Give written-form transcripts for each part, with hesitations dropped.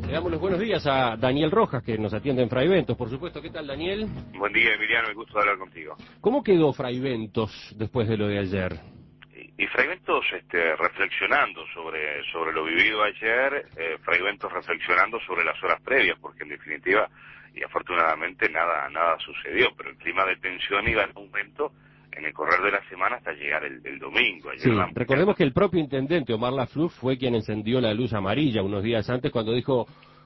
Le damos los buenos días a Daniel Rojas, que nos atiende en Fraiventos, por supuesto. ¿Qué tal, Daniel? Buen día, Emiliano, me gusta hablar contigo. ¿Cómo quedó Fraiventos después de lo de ayer? Y Fraiventos reflexionando sobre lo vivido ayer, Fraiventos reflexionando sobre las horas previas, porque en definitiva, y afortunadamente, nada sucedió, pero el clima de tensión iba en aumento en el correr de la semana hasta llegar el domingo. Ayer Sí, recordemos que el propio intendente Omar Lafluf fue quien encendió la luz amarilla unos días antes cuando dijo,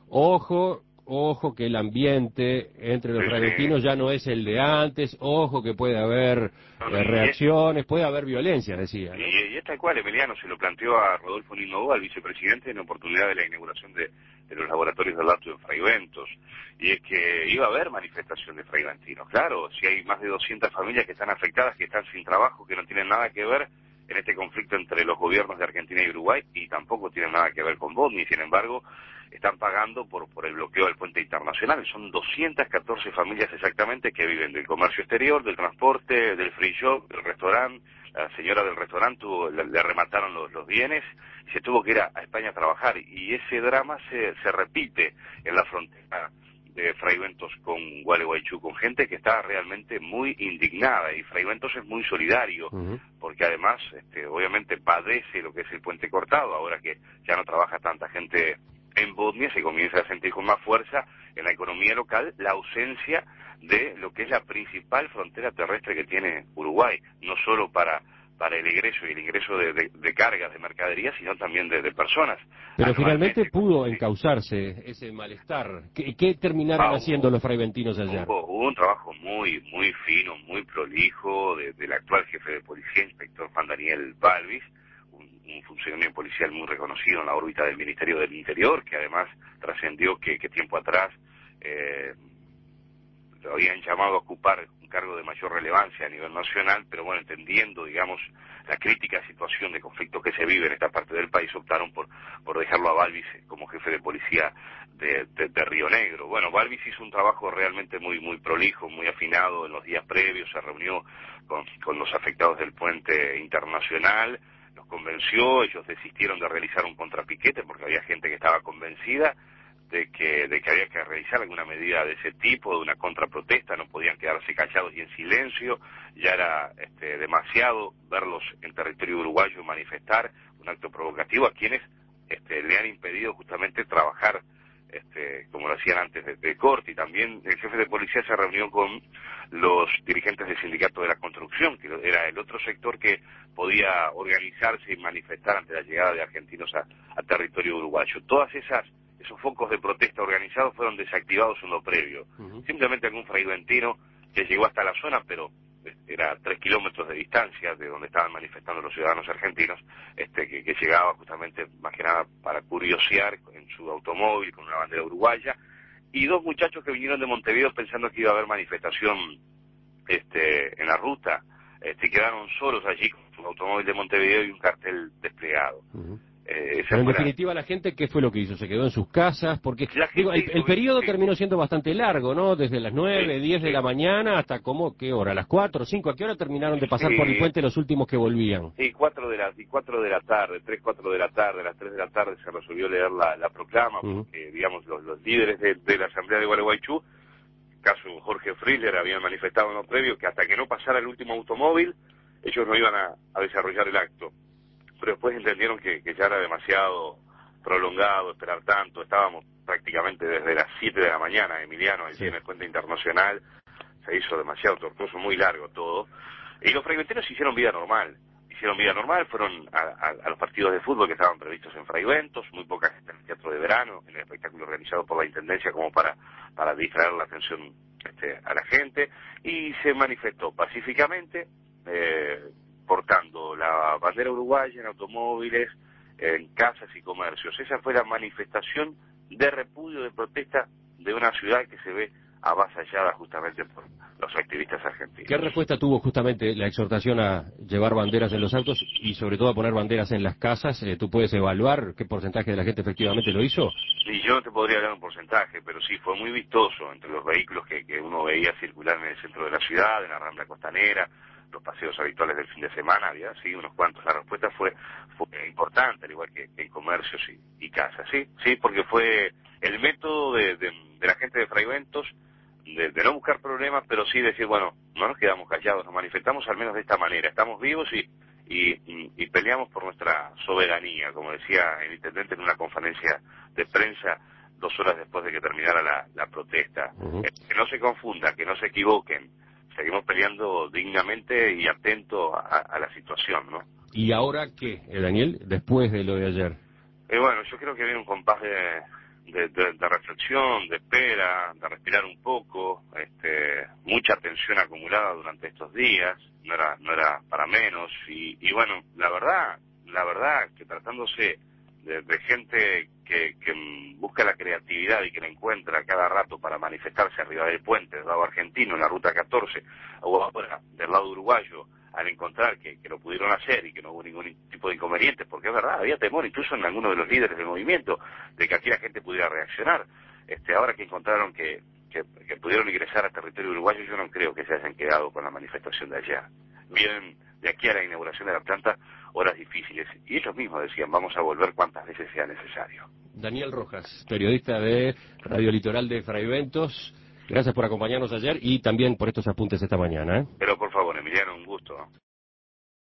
ojo que el ambiente entre los fraiventinos ya no es el de antes, ojo que puede haber reacciones, puede haber violencia, decía, ¿no? Y es tal cual, Emiliano, se lo planteó a Rodolfo Nino, al vicepresidente, en oportunidad de la inauguración de los laboratorios del Lapto en Fraiventos, y es que iba a haber manifestación de fraiventinos. Claro, si hay más de 200 familias que están afectadas, que están sin trabajo, que no tienen nada que ver en este conflicto entre los gobiernos de Argentina y Uruguay, y tampoco tienen nada que ver con Bosnia, y sin embargo están pagando por el bloqueo del puente internacional. Son 214 familias exactamente que viven del comercio exterior, del transporte, del free shop, del restaurante. La señora del restaurante le arremataron los bienes y se tuvo que ir a España a trabajar, y ese drama se repite en la frontera de Fraiventos con Gualeguaychú, con gente que está realmente muy indignada, y Fraiventos es muy solidario, porque además obviamente padece lo que es el puente cortado, ahora que ya no trabaja tanta gente en Bosnia, se comienza a sentir con más fuerza en la economía local la ausencia de lo que es la principal frontera terrestre que tiene Uruguay, no solo para el egreso y el ingreso de cargas, de mercaderías, sino también de personas. Pero finalmente pudo encauzarse ese malestar. ¿Qué terminaron haciendo los fraiventinos ayer? Hubo un trabajo muy fino, muy prolijo del actual jefe de policía, inspector Juan Daniel Balvis, un funcionario policial muy reconocido en la órbita del Ministerio del Interior, que además trascendió que tiempo atrás lo habían llamado a ocupar un cargo de mayor relevancia a nivel nacional, pero bueno, entendiendo, digamos, la crítica situación de conflicto que se vive en esta parte del país, optaron por dejarlo a Balvis como jefe de policía de Río Negro. Bueno, Balvis hizo un trabajo realmente muy prolijo, muy afinado en los días previos, se reunió con los afectados del puente internacional, los convenció, ellos desistieron de realizar un contrapiquete porque había gente que estaba convencida de que había que realizar alguna medida de ese tipo, de una contraprotesta, no podían quedarse callados y en silencio, ya era demasiado verlos en territorio uruguayo manifestar un acto provocativo a quienes le han impedido justamente trabajar como lo hacían antes de corte. Y también el jefe de policía se reunió con los dirigentes del sindicato de la construcción, que era el otro sector que podía organizarse y manifestar ante la llegada de argentinos a territorio uruguayo. Esos focos de protesta organizados fueron desactivados en lo previo. Simplemente algún fraiventino que llegó hasta la zona, pero era a 3 kilómetros de distancia de donde estaban manifestando los ciudadanos argentinos, que llegaba justamente más que nada para curiosear en su automóvil con una bandera uruguaya, y 2 muchachos que vinieron de Montevideo pensando que iba a haber manifestación en la ruta, quedaron solos allí con su automóvil de Montevideo y un cartel desplegado. Pero en definitiva la gente, ¿qué fue lo que hizo? ¿Se quedó en sus casas? Porque digo, el periodo terminó siendo bastante largo, ¿no? Desde las 9, 10 de la mañana hasta ¿qué hora? ¿Las 4, 5? ¿A qué hora terminaron de pasar por el puente los últimos que volvían? Sí, 4 de la tarde, 3, 4 de la tarde, a las 3 de la tarde se resolvió leer la proclama, porque digamos los líderes de la Asamblea de Gualeguaychú, caso Jorge Friedler, habían manifestado en lo previo que hasta que no pasara el último automóvil, ellos no iban a desarrollar el acto. Pero después entendieron que ya era demasiado prolongado esperar tanto. Estábamos prácticamente desde las 7 de la mañana, Emiliano, allí en el puente internacional, se hizo demasiado tortuoso, muy largo todo, y los fraiventinos hicieron vida normal, fueron a los partidos de fútbol que estaban previstos en Fraiventos, muy poca gente en el teatro de verano, en el espectáculo organizado por la Intendencia como para distraer la atención a la gente, y se manifestó pacíficamente, portando la bandera uruguaya en automóviles, en casas y comercios. Esa fue la manifestación de repudio, de protesta de una ciudad que se ve avasallada justamente por los activistas argentinos. ¿Qué respuesta tuvo justamente la exhortación a llevar banderas en los autos y sobre todo a poner banderas en las casas? ¿Tú puedes evaluar qué porcentaje de la gente efectivamente lo hizo? Sí, yo no te podría dar un porcentaje, pero sí, fue muy vistoso entre los vehículos que uno veía circular en el centro de la ciudad, en la Rambla Costanera, los paseos habituales del fin de semana, había sí unos cuantos. La respuesta fue importante, al igual que en comercios y casas, sí, porque fue el método de la gente de Fraiventos de no buscar problemas, pero sí decir, bueno, no nos quedamos callados, nos manifestamos al menos de esta manera, estamos vivos y peleamos por nuestra soberanía, como decía el intendente en una conferencia de prensa 2 horas después de que terminara la protesta. Que no se confunda, que no se equivoquen, seguimos peleando dignamente y atentos a la situación, ¿no? ¿Y ahora qué, Daniel, después de lo de ayer? Bueno, yo creo que viene un compás de reflexión, de espera, de respirar un poco, mucha tensión acumulada durante estos días, no era para menos, y bueno, la verdad que tratándose de gente que busca la creatividad y que la encuentra a cada rato para manifestarse arriba del puente del lado argentino, en la ruta 14, o ahora del lado uruguayo, al encontrar que lo pudieron hacer y que no hubo ningún tipo de inconveniente, porque es verdad, había temor incluso en algunos de los líderes del movimiento de que aquí la gente pudiera reaccionar. Ahora que encontraron que pudieron ingresar al territorio uruguayo, yo no creo que se hayan quedado con la manifestación de allá. Vienen de aquí a la inauguración de la planta horas difíciles, y ellos mismos decían, vamos a volver cuantas veces sea necesario. Daniel Rojas, periodista de Radio Litoral de Fraiventos, gracias por acompañarnos ayer y también por estos apuntes esta mañana. Pero por favor, Emiliano, un gusto.